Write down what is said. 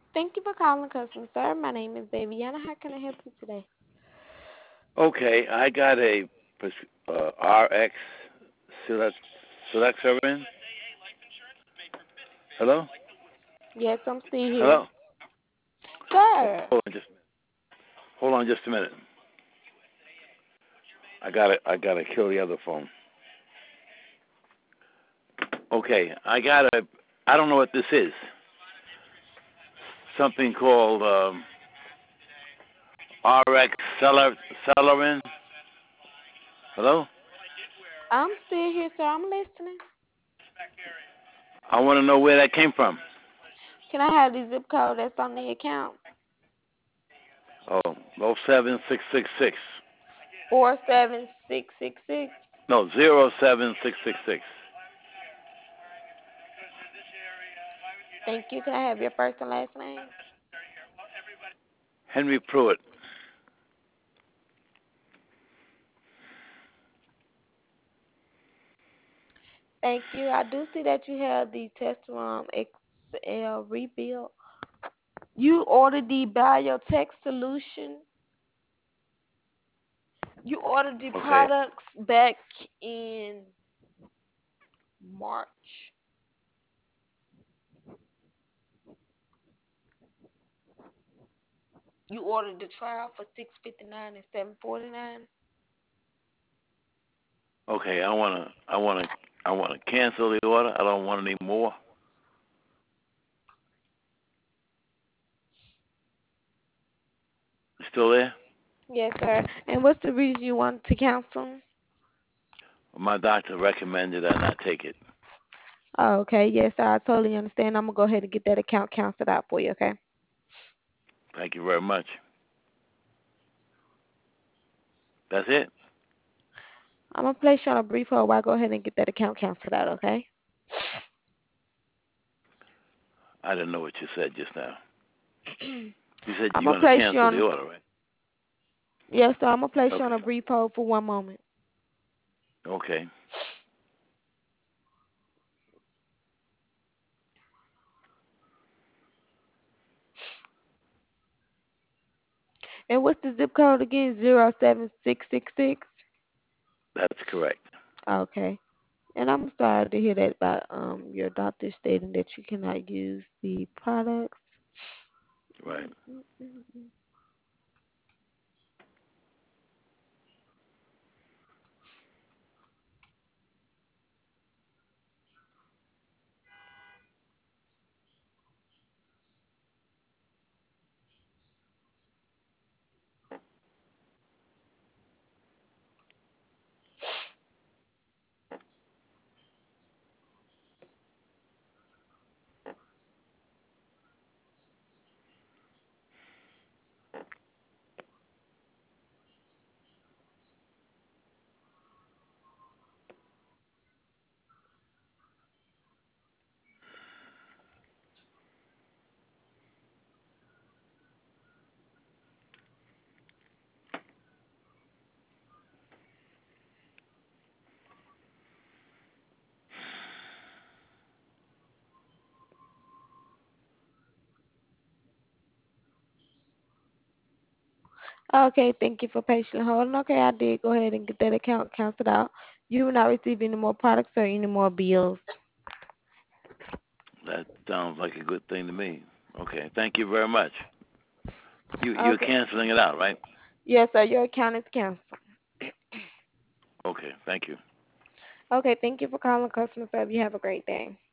Thank you for calling customer service. My name is Daviana. How can I help you today? Okay, I got a RX select Selexarin. Hello, Yes, I'm still here. hello. Sir. Hold on just a minute. I gotta kill the other phone. Okay, I don't know what this is. Something called RX Celerin. Hello. I'm still here, sir. I'm listening. I want to know where that came from. Can I have the zip code that's on the account? Oh, 07666. 47666. No, 07666. Thank you. Can I have your first and last name? Henry Pruitt. Thank you. I do see that you have the Testron XL rebuild. You ordered the Biotech solution. You ordered the Okay. products back in March. You ordered the trial for 659 and 749. Okay. I wanna cancel the order. I don't want any more. You still there? Yes, sir. And what's the reason you want to cancel? My doctor recommended I not take it. Oh, okay. Yes, sir. I totally understand. I'm gonna go ahead and get that account canceled out for you. Okay. Thank you very much. That's it. I'm gonna place you on a brief hold while I go ahead and get that account canceled out. Okay. I didn't know what you said just now. You said I'm you're gonna gonna place you cancel the on. order, right? Yes, sir. I'm gonna place you on Okay. a brief hold for 1 moment. Okay. And what's the zip code again? 07666. That's correct. Okay. And I'm sorry to hear that about your doctor stating that you cannot use the products. Right. Okay, thank you for patiently holding. Okay, I did go ahead and get that account canceled out. You will not receive any more products or any more bills. That sounds like a good thing to me. Okay. Thank you very much. You're Okay. canceling it out, right? Yes, sir. Your account is canceled. Okay. Thank you. Okay, thank you for calling customer service. You have a great day.